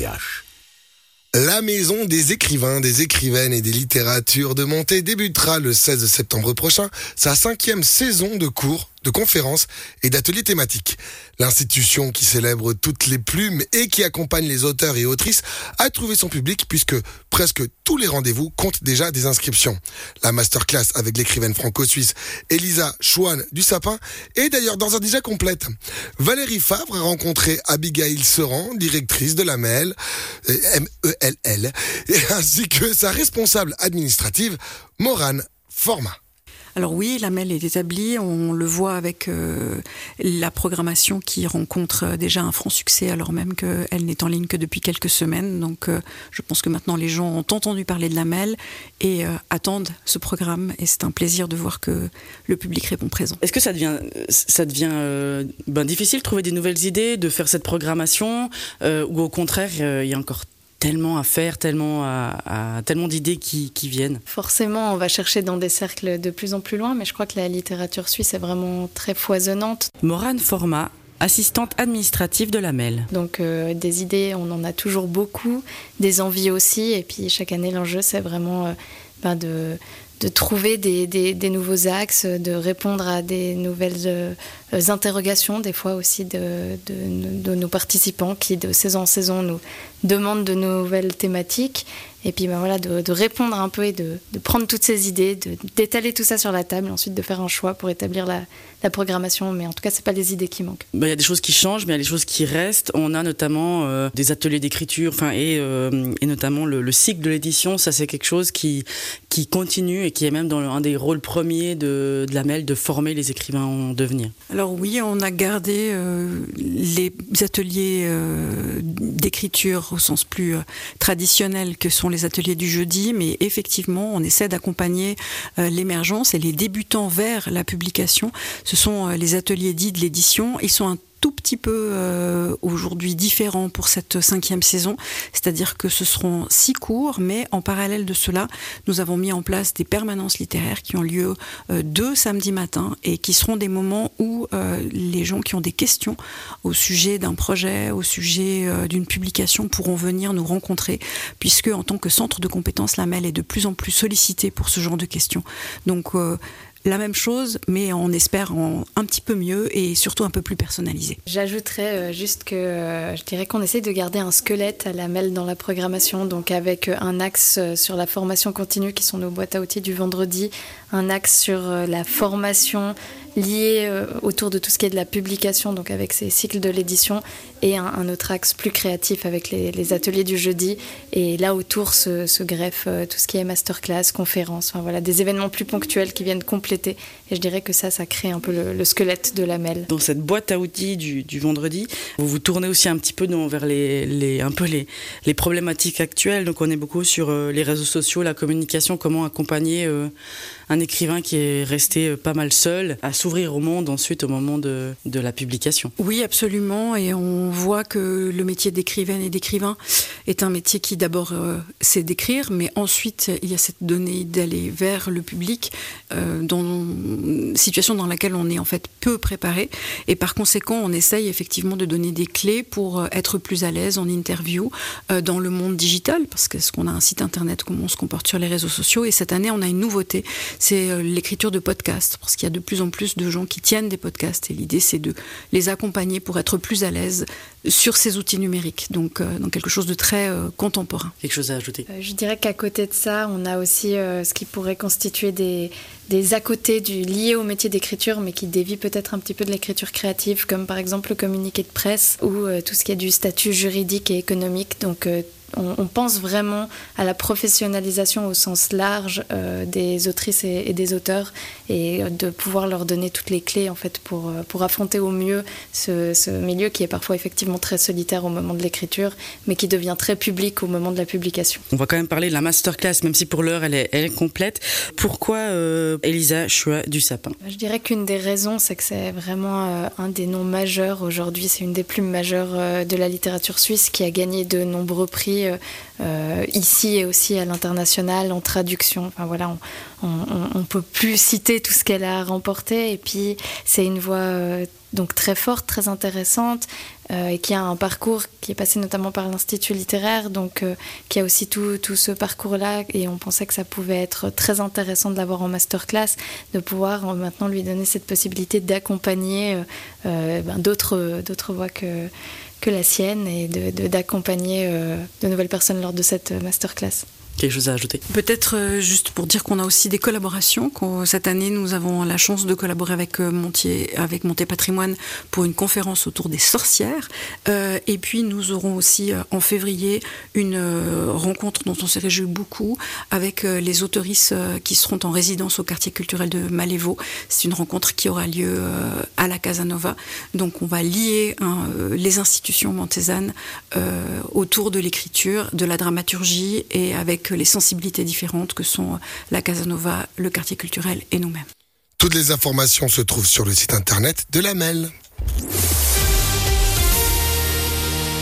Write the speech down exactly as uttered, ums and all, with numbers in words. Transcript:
La Maison des écrivains, des écrivaines et des littératures de Monté débutera le seize septembre prochain sa cinquième saison de cours, de conférences et d'ateliers thématiques. L'institution qui célèbre toutes les plumes et qui accompagne les auteurs et autrices a trouvé son public puisque presque tous les rendez-vous comptent déjà des inscriptions. La masterclass avec l'écrivaine franco-suisse Elisa Chouane du Sapin est d'ailleurs d'ores et déjà complète. Valérie Favre a rencontré Abigail Seran, directrice de la M E L, M E L L, ainsi que sa responsable administrative, Morane Format. Alors oui, la M E L est établie, on le voit avec euh, la programmation qui rencontre déjà un franc succès alors même qu'elle n'est en ligne que depuis quelques semaines. Donc euh, je pense que maintenant les gens ont entendu parler de la M E L et euh, attendent ce programme et c'est un plaisir de voir que le public répond présent. Est-ce que ça devient, ça devient euh, ben, difficile de trouver des nouvelles idées, de faire cette programmation euh, ou au contraire il y a encore tellement à faire, tellement, à, à, tellement d'idées qui, qui viennent. Forcément, on va chercher dans des cercles de plus en plus loin, mais je crois que la littérature suisse est vraiment très foisonnante. Morane Format, assistante administrative de la M E L. Donc euh, des idées, on en a toujours beaucoup, des envies aussi, et puis chaque année, l'enjeu, c'est vraiment euh, ben de... de trouver des, des, des nouveaux axes, de répondre à des nouvelles euh, interrogations, des fois aussi de, de, de nos participants qui, de saison en saison, nous demandent de nouvelles thématiques. Et puis ben voilà, de, de répondre un peu et de, de prendre toutes ces idées, de, d'étaler tout ça sur la table, et ensuite de faire un choix pour établir la, la programmation. Mais en tout cas, c'est pas les idées qui manquent. Ben, y a des choses qui changent, mais il y a des choses qui restent. On a notamment euh, des ateliers d'écriture, enfin et, euh, et notamment le, le cycle de l'édition. Ça, c'est quelque chose qui, qui continue et qui est même dans le, un des rôles premiers de, de la M E L, de former les écrivains en devenir. Alors oui, on a gardé euh, les ateliers euh, d'écriture au sens plus euh, traditionnel que sont les ateliers du jeudi, mais effectivement, on essaie d'accompagner euh, l'émergence et les débutants vers la publication. Ce sont euh, les ateliers dits de l'édition. Ils sont un tout petit peu euh, aujourd'hui différents pour cette cinquième saison, c'est-à-dire que ce seront six cours, mais en parallèle de cela, nous avons mis en place des permanences littéraires qui ont lieu euh, deux samedis matins et qui seront des moments où euh, les gens qui ont des questions au sujet d'un projet, au sujet euh, d'une publication pourront venir nous rencontrer, puisque en tant que centre de compétences, la M E L est de plus en plus sollicitée pour ce genre de questions. Donc euh, la même chose, mais on espère en un petit peu mieux et surtout un peu plus personnalisé. J'ajouterais euh, juste que euh, je dirais qu'on essaie de garder un squelette à la M E L dans la programmation, donc avec euh, un axe euh, sur la formation continue qui sont nos boîtes à outils du vendredi, un axe sur euh, la formation liée euh, autour de tout ce qui est de la publication, donc avec ces cycles de l'édition, et un, un autre axe plus créatif avec les, les ateliers du jeudi. Et là autour se, se greffe euh, tout ce qui est masterclass, conférences, enfin, voilà, des événements plus ponctuels qui viennent compléter. Et je dirais que ça, ça crée un peu le, le squelette de la M E L. Dans cette boîte à outils du, du vendredi, vous vous tournez aussi un petit peu non, vers les, les, un peu les, les problématiques actuelles. Donc on est beaucoup sur euh, les réseaux sociaux, la communication, comment accompagner euh, un écrivain qui est resté euh, pas mal seul à s'ouvrir au monde ensuite au moment de, de la publication. Oui, absolument. Et on voit que le métier d'écrivaine et d'écrivain est un métier qui d'abord euh, sait d'écrire, mais ensuite il y a cette donnée d'aller vers le public euh, dans une situation dans laquelle on est en fait peu préparé. Et par conséquent, on essaye effectivement de donner des clés pour être plus à l'aise en interview euh, dans le monde digital, parce que ce qu'on a un site internet, comment on se comporte sur les réseaux sociaux. Et cette année, on a une nouveauté, c'est euh, l'écriture de podcasts, parce qu'il y a de plus en plus de gens qui tiennent des podcasts et l'idée c'est de les accompagner pour être plus à l'aise sur ces outils numériques, donc euh, dans quelque chose de très euh, contemporain. Quelque chose à ajouter? euh, Je dirais qu'à côté de ça, on a aussi euh, ce qui pourrait constituer des, des à côté du, liés au métier d'écriture, mais qui dévient peut-être un petit peu de l'écriture créative, comme par exemple le communiqué de presse ou euh, tout ce qui est du statut juridique et économique. Donc euh, On, on pense vraiment à la professionnalisation au sens large euh, des autrices et, et des auteurs, et de pouvoir leur donner toutes les clés en fait pour, pour affronter au mieux ce, ce milieu qui est parfois effectivement très solitaire au moment de l'écriture, mais qui devient très public au moment de la publication. On va quand même parler de la masterclass, même si pour l'heure elle est, elle est complète. Pourquoi euh, Elisa Chouane du Sapin? Je dirais qu'une des raisons, c'est que c'est vraiment euh, un des noms majeurs aujourd'hui. C'est une des plumes majeures euh, de la littérature suisse qui a gagné de nombreux prix Euh, ici et aussi à l'international en traduction. Enfin voilà, on ne peut plus citer tout ce qu'elle a remporté, et puis c'est une voix euh, donc très forte, très intéressante, euh, et qui a un parcours qui est passé notamment par l'Institut littéraire, donc euh, qui a aussi tout, tout ce parcours-là, et on pensait que ça pouvait être très intéressant de l'avoir en masterclass, de pouvoir euh, maintenant lui donner cette possibilité d'accompagner euh, euh, ben, d'autres, d'autres voix que, que la sienne, et de, de, d'accompagner euh, de nouvelles personnes lors de cette masterclass. Quelque chose à ajouter? Peut-être euh, juste pour dire qu'on a aussi des collaborations. Qu'on, cette année, nous avons la chance de collaborer avec euh, Montier, avec Monté Patrimoine pour une conférence autour des sorcières. Euh, et puis, nous aurons aussi euh, en février une euh, rencontre dont on s'est réjoui beaucoup avec euh, les autoristes euh, qui seront en résidence au quartier culturel de Malévo. C'est une rencontre qui aura lieu euh, à la Casanova. Donc, on va lier hein, euh, les institutions montaisanes euh, autour de l'écriture, de la dramaturgie, et avec les sensibilités différentes que sont la Casanova, le quartier culturel et nous-mêmes. Toutes les informations se trouvent sur le site internet de l'A M E L.